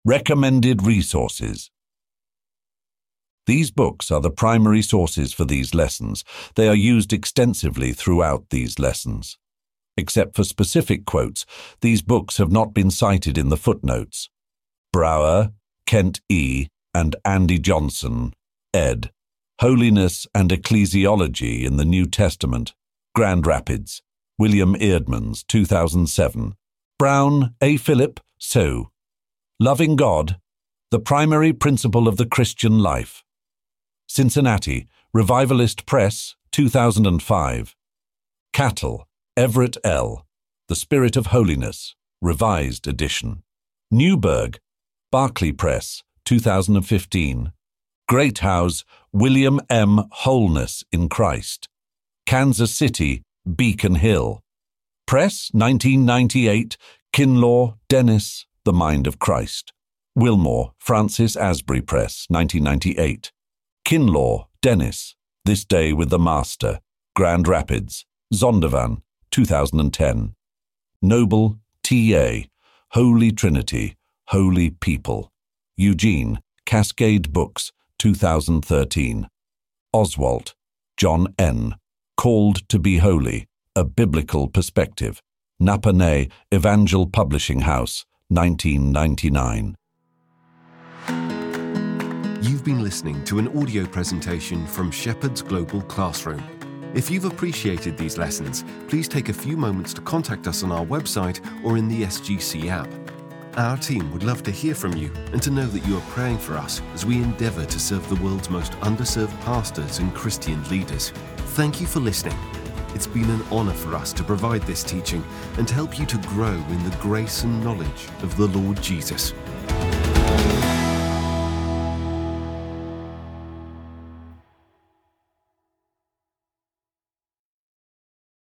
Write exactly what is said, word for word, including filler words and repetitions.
Recommended resources. These books are the primary sources for these lessons. They are used extensively throughout these lessons. Except for specific quotes, these books have not been cited in the footnotes. Brower, Kent E., and Andy Johnson, ed. Holiness and Ecclesiology in the New Testament, Grand Rapids, William Eerdmans, two thousand seven. Brown, A. Philip, So. Loving God, The Primary Principle of the Christian Life. Cincinnati, Revivalist Press, two thousand five. Cattle, Everett L., The Spirit of Holiness, Revised Edition. Newburgh, Barclay Press, two thousand fifteen. Greathouse, William M. Wholeness in Christ. Kansas City, Beacon Hill. Press, nineteen ninety-eight. Kinlaw, Dennis, The Mind of Christ. Wilmore, Francis Asbury Press, nineteen ninety-eight. Kinlaw, Dennis, This Day with the Master, Grand Rapids, Zondervan, two thousand ten. Noble, T A, Holy Trinity, Holy People. Eugene, Cascade Books, two thousand thirteen. Oswalt, John N., Called to be Holy, A Biblical Perspective. Napanee Evangel Publishing House, nineteen ninety-nine. You've been listening to an audio presentation from Shepherd's Global Classroom. If you've appreciated these lessons, please take a few moments to contact us on our website or in the S G C app. Our team would love to hear from you and to know that you are praying for us as we endeavour to serve the world's most underserved pastors and Christian leaders. Thank you for listening. It's been an honour for us to provide this teaching and to help you to grow in the grace and knowledge of the Lord Jesus.